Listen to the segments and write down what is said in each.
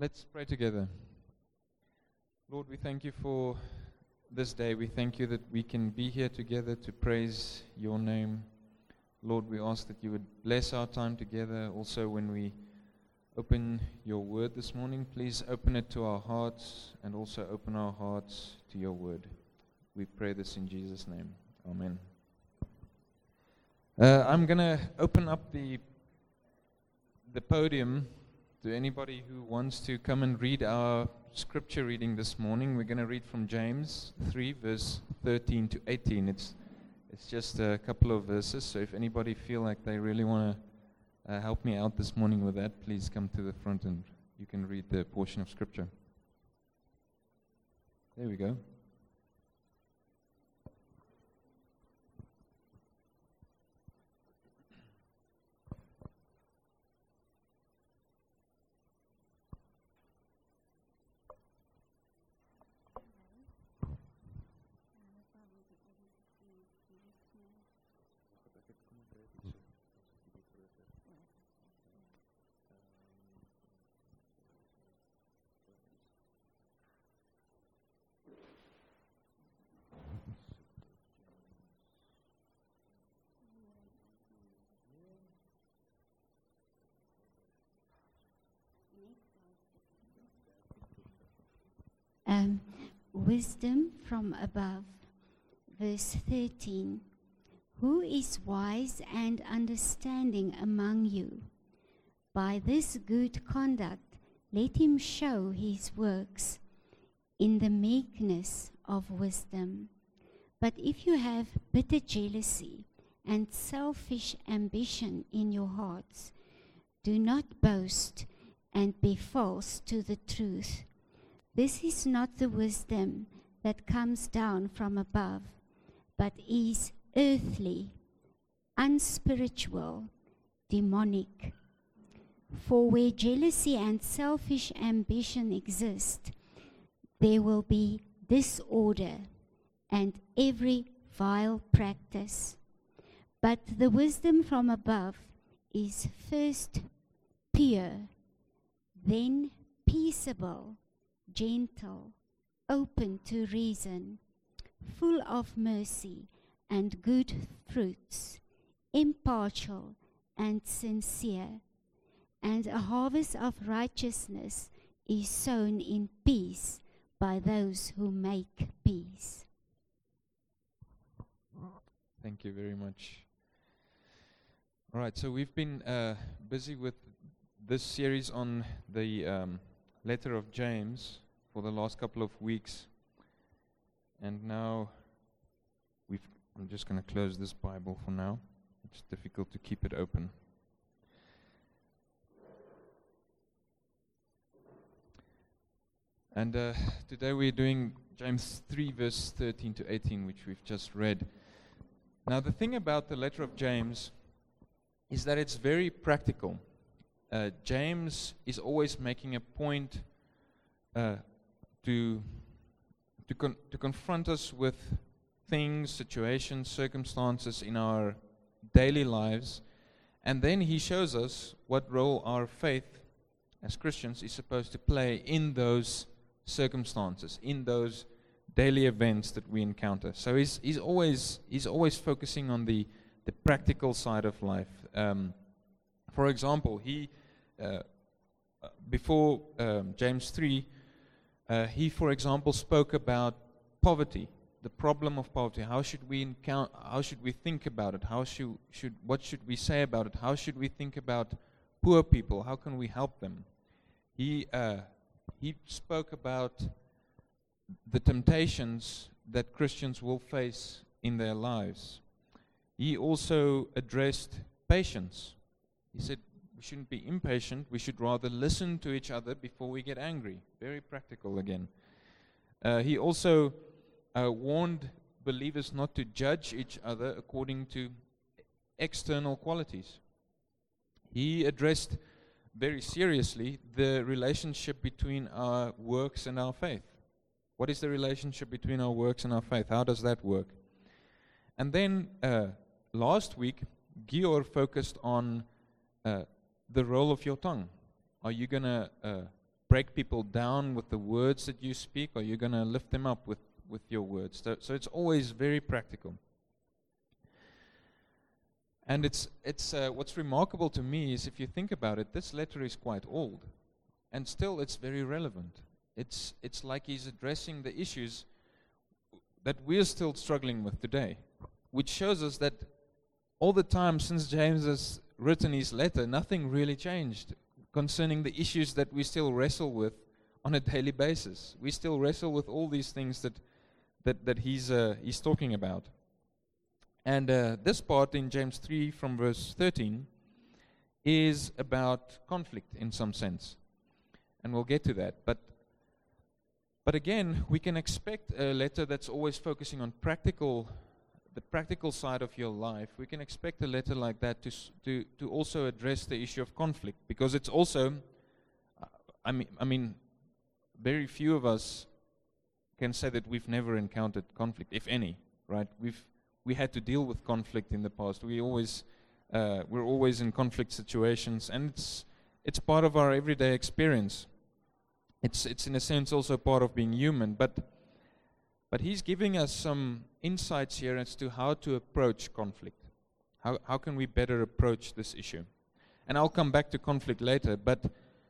Let's pray together. Lord, we thank you for this day. We thank you that we can be here together to praise your name. Lord, we ask that you would bless our time together. Also, when we open your word this morning, please open it to our hearts and also open our hearts to your word. We pray this in Jesus' name. Amen. I'm going to open up the podium to anybody who wants to come and read our scripture reading this morning. We're going to read from James 3, verse 13 to 18. It's just a couple of verses, so if anybody feel like they really want to help me out this morning with that, please come to the front and you can read the portion of scripture. There we go. Wisdom from above, verse 13. Who is wise and understanding among you? By this good conduct let him show his works in the meekness of wisdom. But if you have bitter jealousy and selfish ambition in your hearts, do not boast and be false to the truth. This is not the wisdom that comes down from above, but is earthly, unspiritual, demonic. For where jealousy and selfish ambition exist, there will be disorder and every vile practice. But the wisdom from above is first pure, then peaceable, gentle, open to reason, full of mercy and good fruits, impartial and sincere. And a harvest of righteousness is sown in peace by those who make peace. Thank you very much. All right, so we've been busy with this series on the letter of James for the last couple of weeks, and now I'm just going to close this Bible for now. It's difficult to keep it open. And today we're doing James 3 verse 13 to 18, which we've just read. Now the thing about the letter of James is that it's very practical. James is always making a point to confront us with things, situations, circumstances in our daily lives, and then he shows us what role our faith as Christians is supposed to play in those circumstances, in those daily events that we encounter. So he's always focusing on the practical side of life. For example, he before James 3, he, for example, spoke about poverty, the problem of poverty. How should we think about it? What should we say about it? How should we think about poor people? How can we help them? He spoke about the temptations that Christians will face in their lives. He also addressed patience. He said we shouldn't be impatient. We should rather listen to each other before we get angry. Very practical again. He also warned believers not to judge each other according to external qualities. He addressed very seriously the relationship between our works and our faith. What is the relationship between our works and our faith? How does that work? And then last week, Gior focused on the role of your tongue. Are you going to break people down with the words that you speak, or you're going to lift them up with your words. So it's always very practical. And it's what's remarkable to me is, if you think about it, this letter is quite old, and still it's very relevant. It's like he's addressing the issues that we're still struggling with today, which shows us that all the time since James has written his letter, nothing really changed concerning the issues that we still wrestle with on a daily basis. We still wrestle with all these things that he's talking about. And this part in James 3 from verse 13 is about conflict in some sense. And we'll get to that. But again, we can expect a letter that's always focusing on the practical side of your life. We can expect a letter like that to also address the issue of conflict, because it's also, I mean, very few of us can say that we've never encountered conflict, if any, right? We had to deal with conflict in the past. We're always in conflict situations, and it's part of our everyday experience. It's in a sense also part of being human, but he's giving us some insights here as to how to approach conflict. How can we better approach this issue? And I'll come back to conflict later, but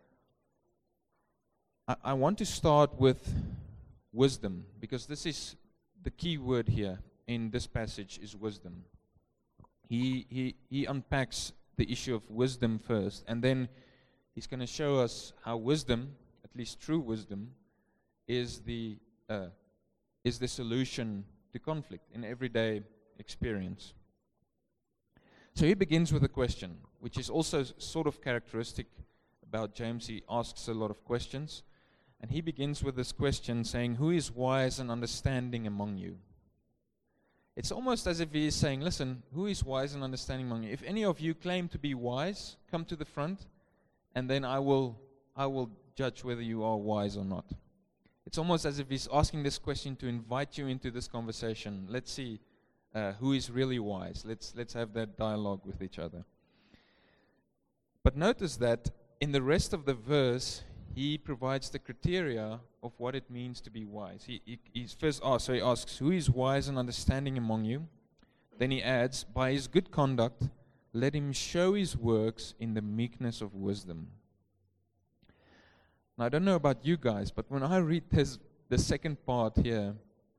I want to start with wisdom, because this is the key word here in this passage, is wisdom. He unpacks the issue of wisdom first, and then he's going to show us how wisdom, at least true wisdom, is the solution to conflict in everyday experience. So he begins with a question, which is also sort of characteristic about James. He asks a lot of questions, and he begins with this question saying, "Who is wise and understanding among you?" It's almost as if he is saying, listen, who is wise and understanding among you? If any of you claim to be wise, come to the front, and then I will judge whether you are wise or not. It's almost as if he's asking this question to invite you into this conversation. Let's see who is really wise. Let's have that dialogue with each other. But notice that in the rest of the verse, he provides the criteria of what it means to be wise. He's first asked, so he asks, who is wise and understanding among you? Then he adds, by his good conduct, let him show his works in the meekness of wisdom. Now, I don't know about you guys, but when I read the second part here,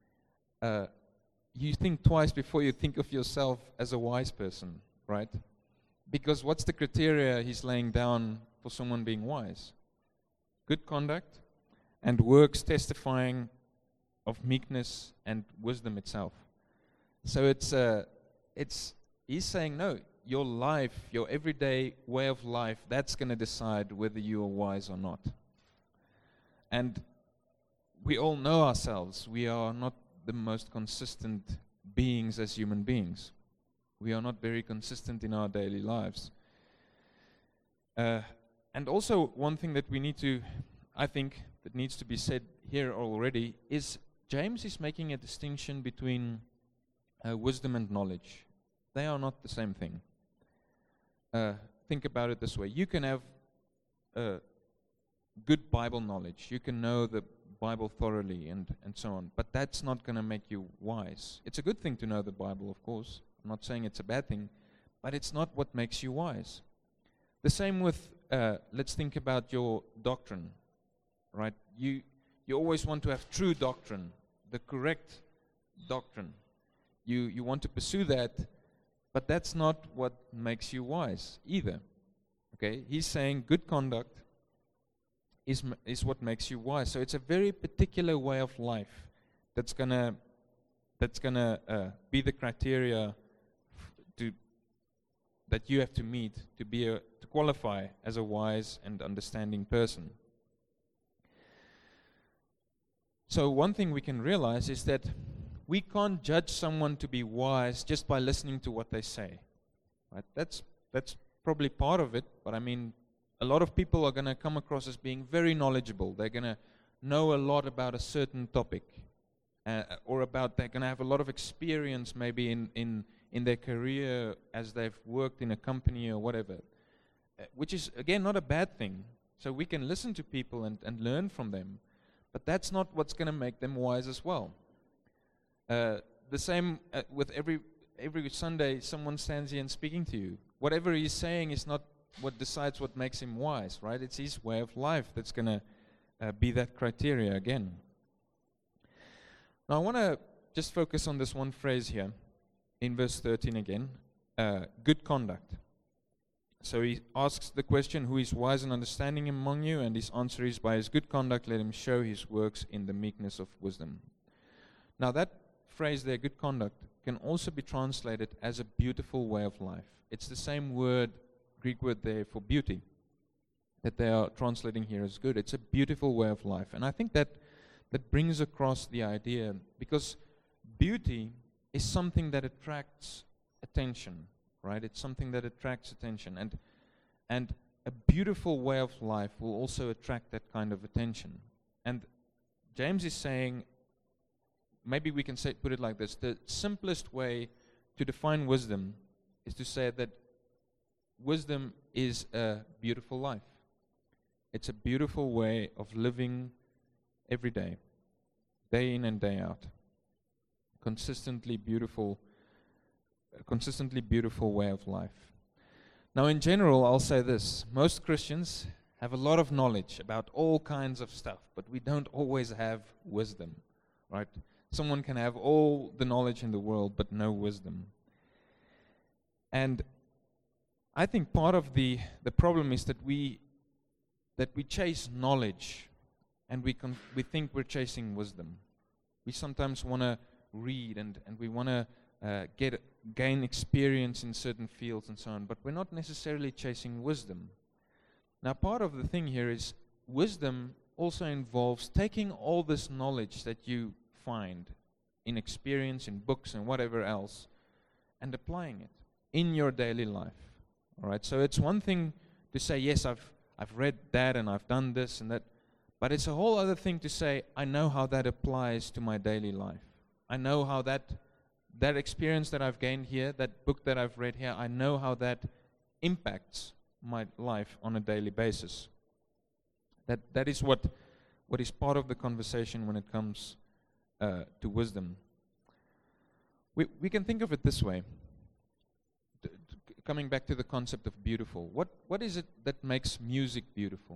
you think twice before you think of yourself as a wise person, right? Because what's the criteria he's laying down for someone being wise? Good conduct and works testifying of meekness and wisdom itself. So he's saying, no, your life, your everyday way of life, that's going to decide whether you are wise or not. And we all know ourselves. We are not the most consistent beings as human beings. We are not very consistent in our daily lives. And also, one thing that I think that needs to be said here already is James is making a distinction between wisdom and knowledge. They are not the same thing. Think about it this way. You can have good Bible knowledge. You can know the Bible thoroughly and so on. But that's not going to make you wise. It's a good thing to know the Bible, of course. I'm not saying it's a bad thing. But it's not what makes you wise. The same with, let's think about your doctrine, right? You always want to have true doctrine, the correct doctrine. You want to pursue that, but that's not what makes you wise either. Okay? He's saying good conduct is what makes you wise. So it's a very particular way of life that's gonna be the criteria that you have to meet to qualify as a wise and understanding person. So one thing we can realize is that we can't judge someone to be wise just by listening to what they say. Right? That's probably part of it, but I mean, a lot of people are going to come across as being very knowledgeable. They're going to know a lot about a certain topic, they're going to have a lot of experience maybe in their career as they've worked in a company or whatever, which is, again, not a bad thing. So we can listen to people and learn from them, but that's not what's going to make them wise as well. The same with every Sunday, someone stands here and speaking to you. Whatever he's saying is not what decides what makes him wise, right? It's his way of life that's going to be that criteria again. Now I want to just focus on this one phrase here in verse 13 again, good conduct. So he asks the question, who is wise and understanding among you? And his answer is, by his good conduct let him show his works in the meekness of wisdom. Now that phrase there, good conduct, can also be translated as a beautiful way of life. It's the same word, Greek word there for beauty, that they are translating here as good. It's a beautiful way of life. And I think that brings across the idea, because beauty is something that attracts attention, right? It's something that attracts attention. And a beautiful way of life will also attract that kind of attention. And James is saying, maybe we can put it like this: the simplest way to define wisdom is to say that wisdom is a beautiful life. It's a beautiful way of living every day in and day out. Consistently beautiful way of life. Now in general, I'll say this: most Christians have a lot of knowledge about all kinds of stuff, but we don't always have wisdom, right? Someone can have all the knowledge in the world, but no wisdom. And I think part of the problem is that we chase knowledge, and we think we're chasing wisdom. We sometimes want to read and we want to gain experience in certain fields and so on, but we're not necessarily chasing wisdom. Now, part of the thing here is wisdom also involves taking all this knowledge that you find in experience, in books and whatever else, and applying it in your daily life. All right. So it's one thing to say, yes, I've read that and I've done this and that, but it's a whole other thing to say, I know how that applies to my daily life. I know how that experience that I've gained here, that book that I've read here, I know how that impacts my life on a daily basis. That is what is part of the conversation when it comes to wisdom. We can think of it this way. Coming back to the concept of beautiful, what is it that makes music beautiful?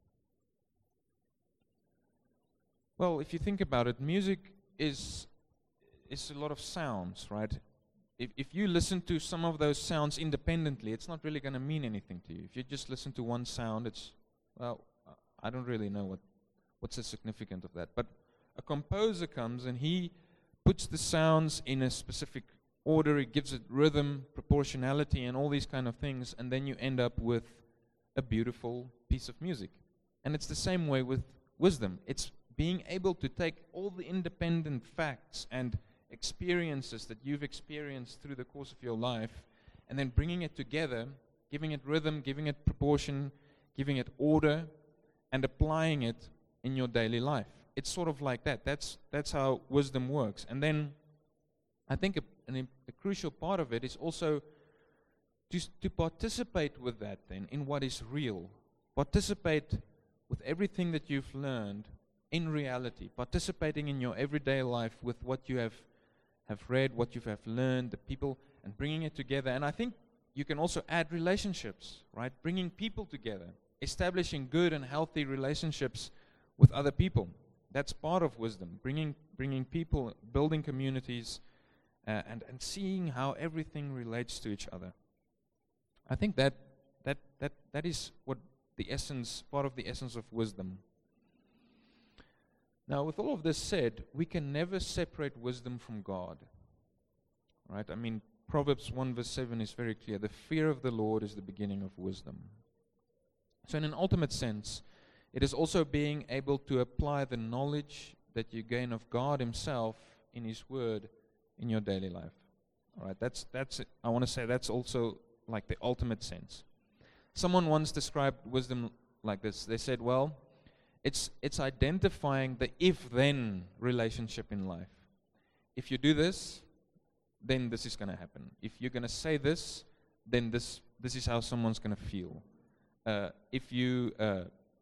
Well, if you think about it, music is a lot of sounds, right? If you listen to some of those sounds independently, it's not really going to mean anything to you. If you just listen to one sound, I don't really know what's the significance of that. But a composer comes and he puts the sounds in a specific order, he gives it rhythm, proportionality, and all these kind of things, and then you end up with a beautiful piece of music. And it's the same way with wisdom. It's being able to take all the independent facts and experiences that you've experienced through the course of your life, and then bringing it together, giving it rhythm, giving it proportion, giving it order, and applying it in your daily life. It's sort of like that. That's how wisdom works. And then I think a crucial part of it is also to participate with that then in what is real. Participate with everything that you've learned in reality. Participating in your everyday life with what you have read, what you have learned, the people, and bringing it together. And I think you can also add relationships, right? Bringing people together. Establishing good and healthy relationships with other people. That's part of wisdom. Bringing people, building communities, and seeing how everything relates to each other. I think that is what part of the essence of wisdom. Now, with all of this said, we can never separate wisdom from God. Right? I mean, Proverbs 1 verse 7 is very clear. The fear of the Lord is the beginning of wisdom. So in an ultimate sense, it is also being able to apply the knowledge that you gain of God Himself in His Word in your daily life. All right, that's it. I want to say that's also like the ultimate sense. Someone once described wisdom like this. They said, well, it's identifying the if-then relationship in life. If you do this, then this is going to happen. If you're going to say this, then this is how someone's going to feel. If you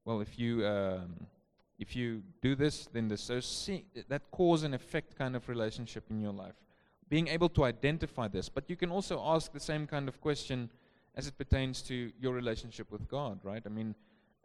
well, if you do this, then this. So that cause and effect kind of relationship in your life. Being able to identify this. But you can also ask the same kind of question as it pertains to your relationship with God, right? I mean,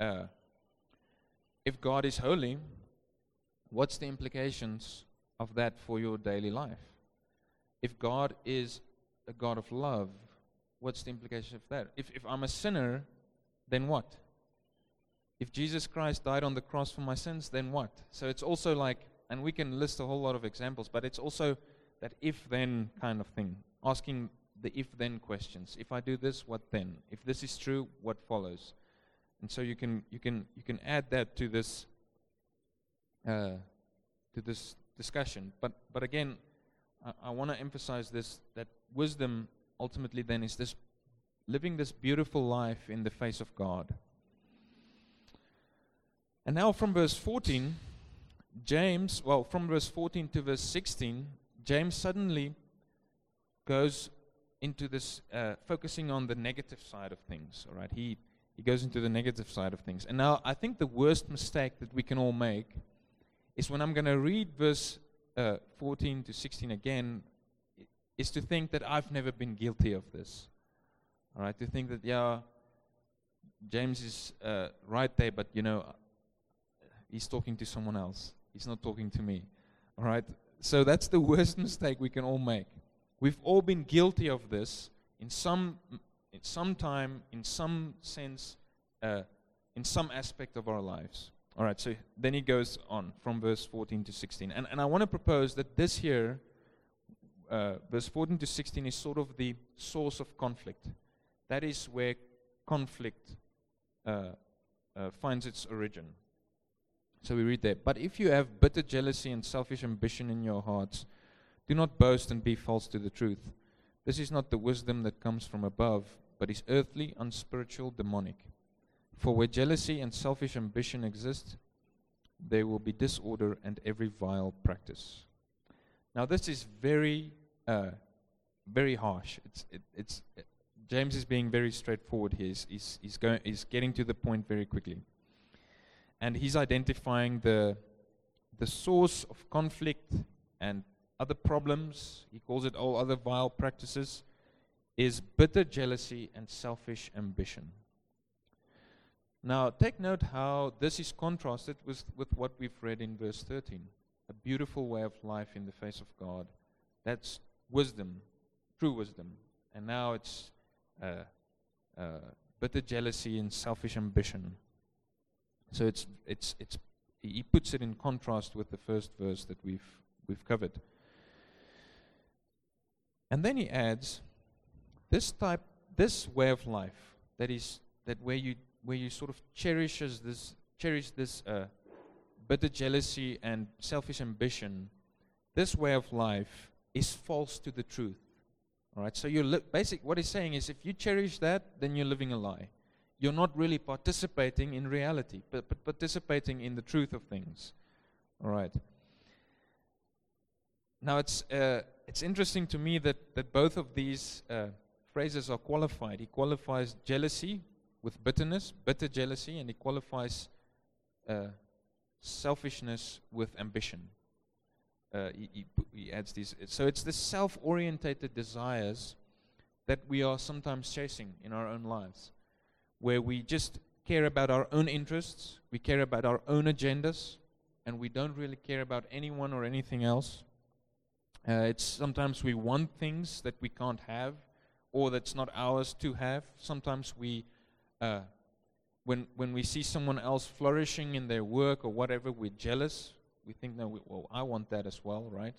if God is holy, what's the implications of that for your daily life? If God is a God of love, what's the implication of that? If I'm a sinner, then what? If Jesus Christ died on the cross for my sins, then what? So it's also like, and we can list a whole lot of examples, but it's also that if-then kind of thing, asking the if-then questions. If I do this, what then? If this is true, what follows? And so you can add that to this discussion. But again, I want to emphasize this, that wisdom ultimately then is this living this beautiful life in the face of God. And now from verse 14, from verse 14 to verse 16, James suddenly goes into this, focusing on the negative side of things, all right? He goes into the negative side of things. And now I think the worst mistake that we can all make is when I'm going to read verse 14 to 16 again, is to think that I've never been guilty of this. All right, to think that, yeah, James is right there, but, he's talking to someone else. He's not talking to me. All right, so that's the worst mistake we can all make. We've all been guilty of this in some time, in some sense, in some aspect of our lives. All right, so then he goes on from verse 14 to 16. And I want to propose that this here, verse 14 to 16, is sort of the source of conflict. That is where conflict finds its origin. So we read there, "But if you have bitter jealousy and selfish ambition in your hearts, do not boast and be false to the truth. This is not the wisdom that comes from above, but is earthly, unspiritual, demonic. For where jealousy and selfish ambition exist, there will be disorder and every vile practice." Now this is very, very harsh. James is being very straightforward here. He's getting to the point very quickly. And he's identifying the source of conflict and other problems. He calls it all other vile practices, is bitter jealousy and selfish ambition. Now, take note how this is contrasted with what we've read in verse 13. A beautiful way of life in the face of God. That's wisdom, true wisdom. And now it's bitter jealousy and selfish ambition. So he puts it in contrast with the first verse that we've covered. And then he adds this way of life where you sort of cherish this bitter jealousy and selfish ambition. This way of life is false to the truth. All right. So what he's saying is, if you cherish that, then you're living a lie. You're not really participating in reality, but participating in the truth of things. All right. Now it's interesting to me that both of these phrases are qualified. He qualifies jealousy with bitterness, bitter jealousy, and he qualifies selfishness with ambition. He adds these. So it's the self-orientated desires that we are sometimes chasing in our own lives, where we just care about our own interests, we care about our own agendas, and we don't really care about anyone or anything else. It's sometimes we want things that we can't have, or that's not ours to have. Sometimes we, when we see someone else flourishing in their work or whatever, we're jealous. We think, no, well, I want that as well, right?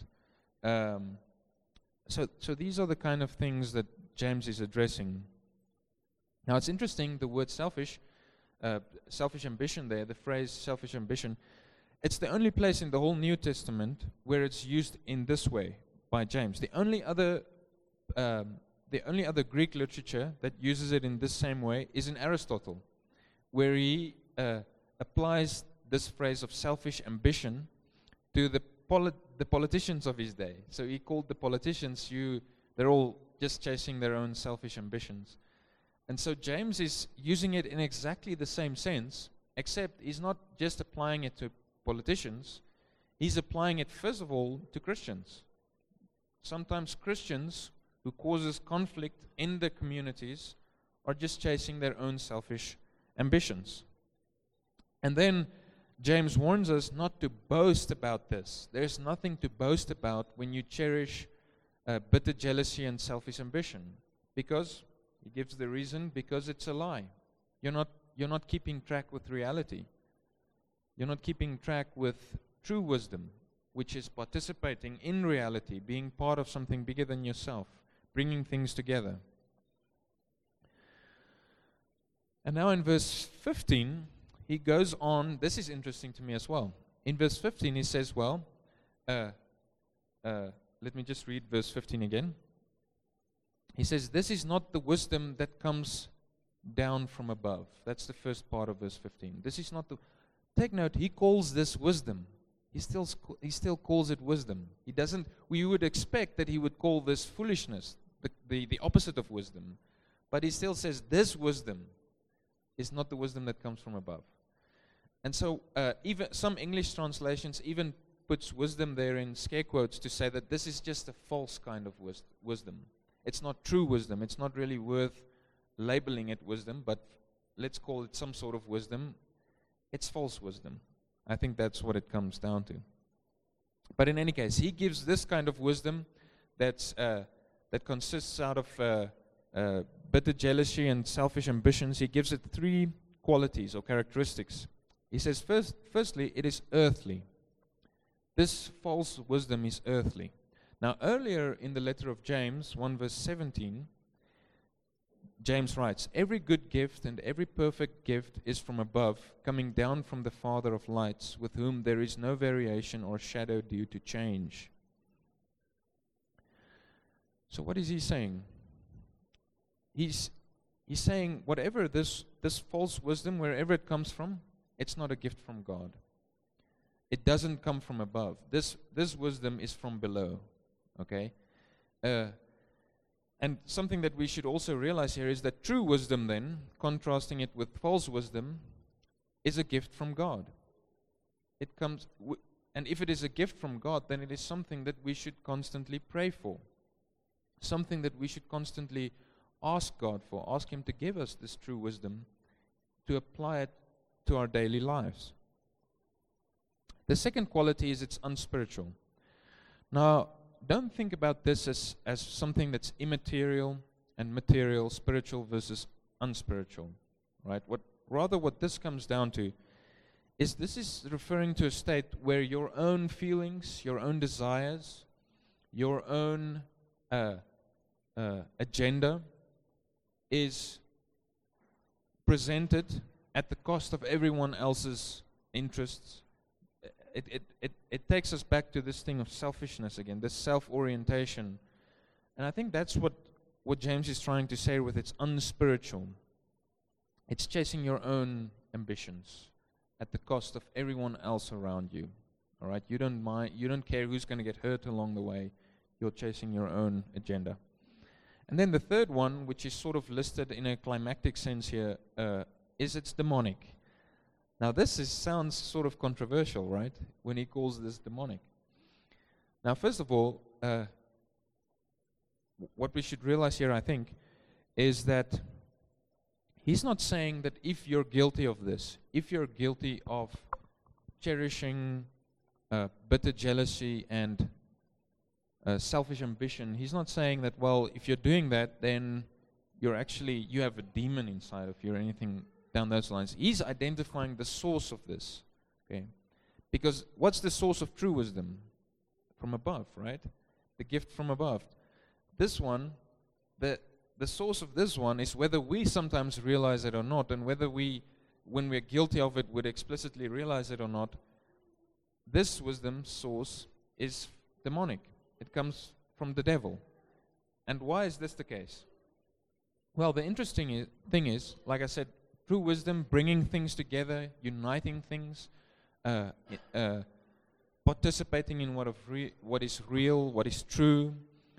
So these are the kind of things that James is addressing. Now it's interesting, the word selfish ambition there, the phrase selfish ambition, it's the only place in the whole New Testament where it's used in this way by James. The only other Greek literature that uses it in this same way is in Aristotle, where he applies this phrase of selfish ambition to the politicians of his day. So he called the politicians, they're all just chasing their own selfish ambitions. And so James is using it in exactly the same sense, except he's not just applying it to politicians, he's applying it first of all to Christians. Sometimes Christians who causes conflict in the communities are just chasing their own selfish ambitions. And then James warns us not to boast about this. There's nothing to boast about when you cherish bitter jealousy and selfish ambition. Because, he gives the reason, because it's a lie. You're not keeping track with reality. You're not keeping track with true wisdom, which is participating in reality, being part of something bigger than yourself, bringing things together. And now in verse 15, he goes on. This is interesting to me as well. In verse 15, he says, let me just read verse 15 again. He says, this is not the wisdom that comes down from above. That's the first part of verse 15. This is not the... Take note, he calls this wisdom. He still calls it wisdom. He doesn't... We would expect that he would call this foolishness, the opposite of wisdom. But he still says this wisdom is not the wisdom that comes from above. And so even some English translations even puts wisdom there in scare quotes to say that this is just a false kind of wisdom. It's not true wisdom. It's not really worth labeling it wisdom, but let's call it some sort of wisdom. It's false wisdom. I think that's what it comes down to. But in any case, he gives this kind of wisdom that consists out of bitter jealousy and selfish ambitions. He gives it 3 qualities or characteristics. He says, firstly, it is earthly. This false wisdom is earthly. Now, earlier in the letter of James, 1 verse 17, James writes, every good gift and every perfect gift is from above, coming down from the Father of lights, with whom there is no variation or shadow due to change. So what is he saying? He's saying whatever this false wisdom, wherever it comes from, it's not a gift from God. It doesn't come from above. This wisdom is from below. Okay? And something that we should also realize here is that true wisdom then, contrasting it with false wisdom, is a gift from God. It comes, and if it is a gift from God, then it is something that we should constantly pray for. Something that we should constantly ask God for. Ask Him to give us this true wisdom, to apply it to our daily lives. The second quality is it's unspiritual. Now, don't think about this as something that's immaterial and material, spiritual versus unspiritual, right? What this comes down to is this is referring to a state where your own feelings, your own desires, your own agenda is presented at the cost of everyone else's interests. It takes us back to this thing of selfishness again, this self-orientation. And I think that's what James is trying to say with it's unspiritual. It's chasing your own ambitions at the cost of everyone else around you. All right? You don't care who's going to get hurt along the way. You're chasing your own agenda. And then the third one, which is sort of listed in a climactic sense here, is it's demonic. Now sounds sort of controversial, right? When he calls this demonic. Now first of all, what we should realize here, I think, is that he's not saying that if you're guilty of this, if you're guilty of cherishing bitter jealousy and selfish ambition, he's not saying that, well, if you're doing that, then you have a demon inside of you or anything down those lines. He's identifying the source of this. Okay? Because what's the source of true wisdom? From above, right? The gift from above. This one, the source of this one is whether we sometimes realize it or not, and whether we, when we're guilty of it, would explicitly realize it or not. This wisdom source is demonic. It comes from the devil. And why is this the case? Well, the interesting thing is, like I said, true wisdom, bringing things together, uniting things, participating in what is real, what is true,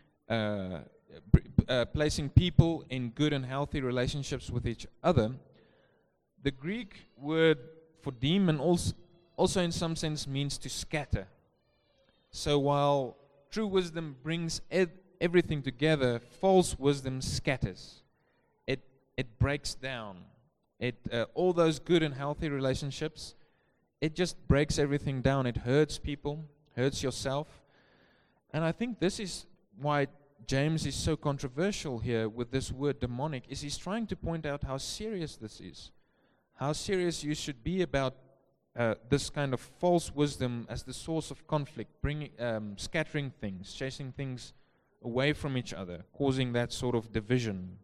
placing people in good and healthy relationships with each other. The Greek word for demon also in some sense means to scatter. So while true wisdom brings everything together, false wisdom scatters. It breaks down. All those good and healthy relationships, it just breaks everything down. It hurts people, hurts yourself. And I think this is why James is so controversial here with this word demonic, is he's trying to point out how serious this is. How serious you should be about this kind of false wisdom as the source of conflict, scattering things, chasing things away from each other, causing that sort of division.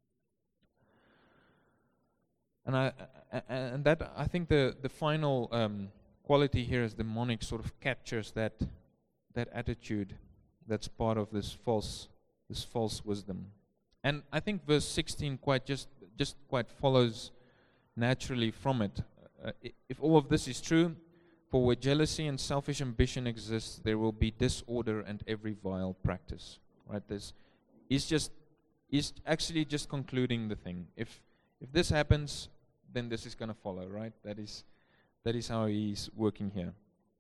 And that I think the final quality here is demonic sort of captures that attitude that's part of this false wisdom. And I think verse 16 just quite follows naturally from it. If all of this is true, for where jealousy and selfish ambition exists, there will be disorder and every vile practice. Right? He's actually just concluding the thing. If this happens, then this is going to follow, right? That is how he's working here.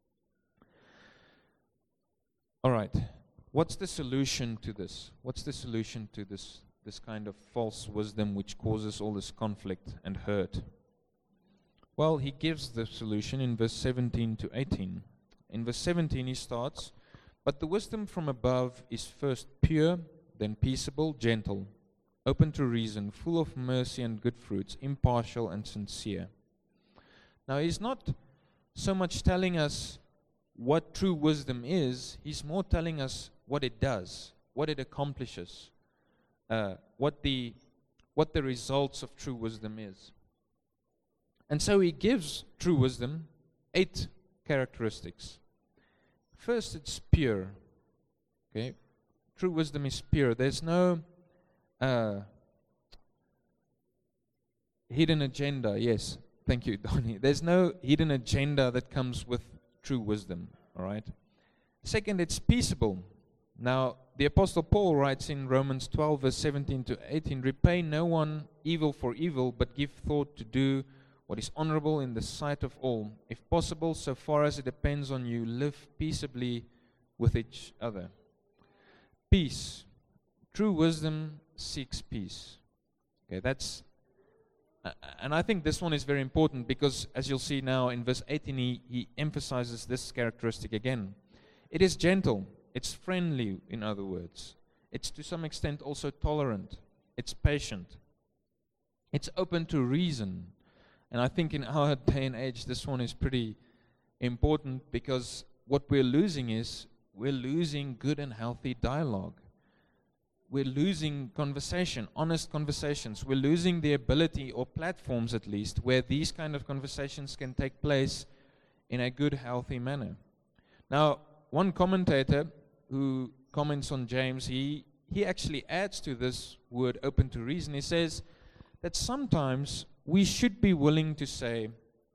All right. What's the solution to this? What's the solution to this kind of false wisdom which causes all this conflict and hurt? Well, he gives the solution in verse 17 to 18. In verse 17 he starts, "But the wisdom from above is first pure, then peaceable, gentle, open to reason, full of mercy and good fruits, impartial and sincere." Now he's not so much telling us what true wisdom is, he's more telling us what it does, what it accomplishes, what the results of true wisdom is. And so he gives true wisdom 8 characteristics. First, it's pure. Okay, true wisdom is pure. There's no hidden agenda. Yes, thank you, Donnie. There's no hidden agenda that comes with true wisdom. All right. Second, it's peaceable. Now, the Apostle Paul writes in Romans 12, verse 17 to 18, "Repay no one evil for evil, but give thought to do what is honorable in the sight of all. If possible, so far as it depends on you, live peaceably with each other." Peace. True wisdom seeks peace. Okay, and I think this one is very important because, as you'll see now in verse 18, he emphasizes this characteristic again. It is gentle. It's friendly, in other words. It's to some extent also tolerant. It's patient. It's open to reason. And I think in our day and age, this one is pretty important because what we're losing is we're losing good and healthy dialogue. We're losing conversation, honest conversations. We're losing the ability, or platforms at least, where these kind of conversations can take place in a good, healthy manner. Now, one commentator who comments on James, he actually adds to this word open to reason. He says that sometimes we should be willing to say,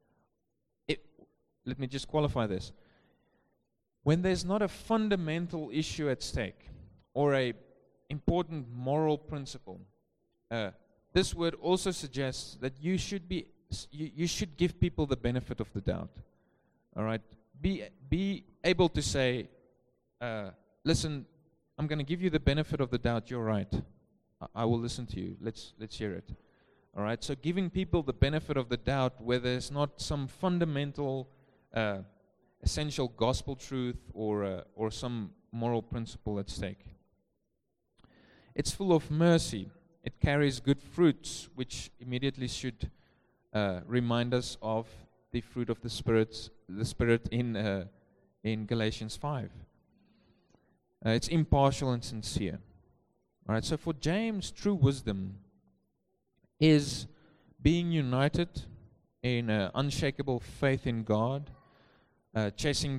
let me just qualify this. When there's not a fundamental issue at stake or a important moral principle, this word also suggests that you should give people the benefit of the doubt. All right, be able to say, listen, I'm going to give you the benefit of the doubt. You're right. I will listen to you. Let's hear it. All right. So giving people the benefit of the doubt, where there's not some fundamental, essential gospel truth or some moral principle at stake. It's full of mercy. It carries good fruits, which immediately should remind us of the fruit of the Spirit in Galatians 5. It's impartial and sincere. All right. So for James, true wisdom is being united in unshakable faith in God, not chasing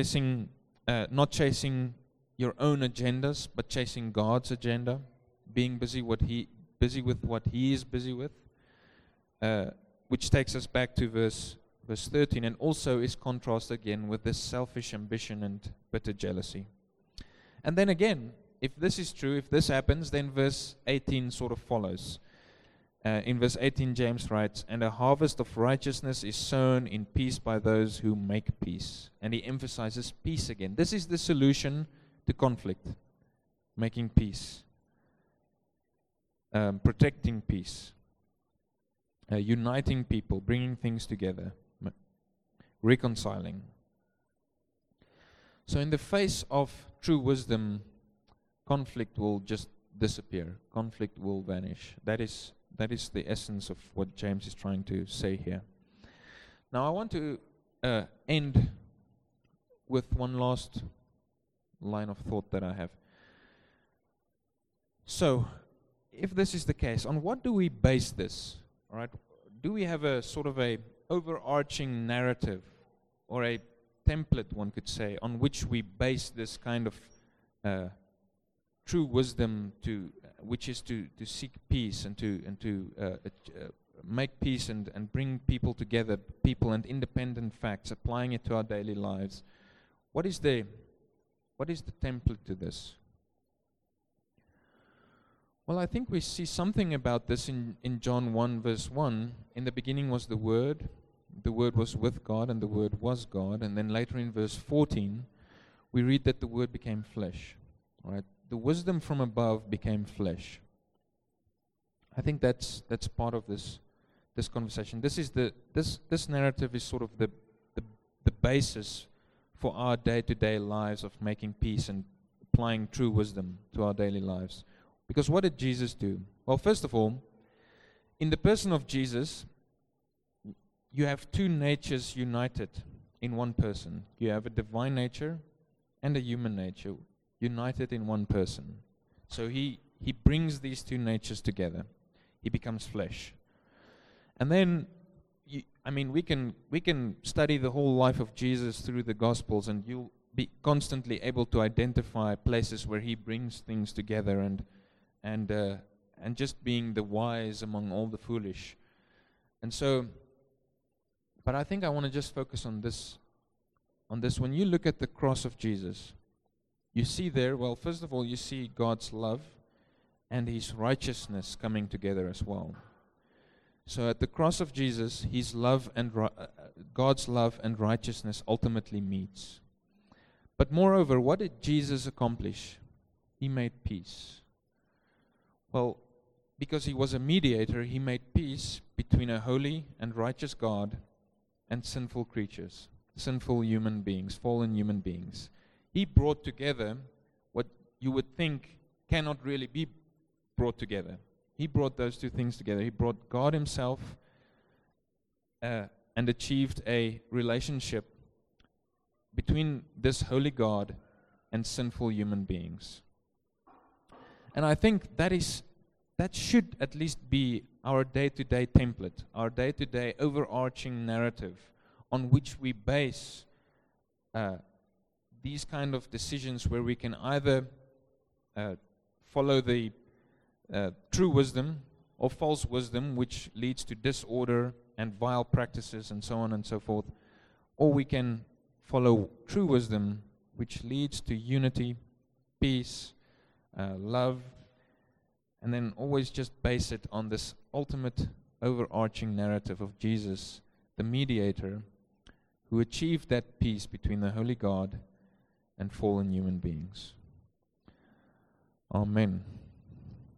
your own agendas, but chasing God's agenda, being busy with what He is busy with, which takes us back to verse 13, and also is contrasted again with this selfish ambition and bitter jealousy. And then again, if this is true, if this happens, then verse 18 sort of follows. In verse 18, James writes, "And a harvest of righteousness is sown in peace by those who make peace." And he emphasizes peace again. This is the solution to conflict, making peace, protecting peace, uniting people, bringing things together, reconciling. So in the face of true wisdom, conflict will just disappear. Conflict will vanish. That is the essence of what James is trying to say here. Now I want to end with one last line of thought that I have. So, if this is the case, on what do we base this? All right? Do we have a sort of a overarching narrative or a template, one could say, on which we base this kind of true wisdom, which is to seek peace and to make peace and bring people together, people and independent facts, applying it to our daily lives? What is the template to this? Well, I think we see something about this in John 1 verse 1. In the beginning was the Word was with God, and the Word was God. And then later in verse 14, we read that the Word became flesh. All right? The wisdom from above became flesh. I think that's part of this conversation. This narrative is sort of the basis for our day-to-day lives of making peace and applying true wisdom to our daily lives. Because what did Jesus do? Well, first of all, in the person of Jesus, you have two natures united in one person. You have a divine nature and a human nature united in one person. So he brings these two natures together. He becomes flesh. And then, we can study the whole life of Jesus through the Gospels, and you'll be constantly able to identify places where he brings things together and just being the wise among all the foolish. And so, but I think I want to just focus on this. When you look at the cross of Jesus, you see there, well, first of all, you see God's love and his righteousness coming together as well. So at the cross of Jesus, his love and God's love and righteousness ultimately meets. But moreover, what did Jesus accomplish? He made peace. Well, because he was a mediator, he made peace between a holy and righteous God and sinful creatures, sinful human beings, fallen human beings. He brought together what you would think cannot really be brought together. He brought those two things together. He brought God himself and achieved a relationship between this holy God and sinful human beings. And I think that should at least be our day-to-day template, our day-to-day overarching narrative on which we base these kind of decisions, where we can either follow the true wisdom or false wisdom, which leads to disorder and vile practices and so on and so forth, or we can follow true wisdom, which leads to unity, peace, love, and then always just base it on this ultimate overarching narrative of Jesus, the mediator, who achieved that peace between the holy God and fallen human beings. Amen.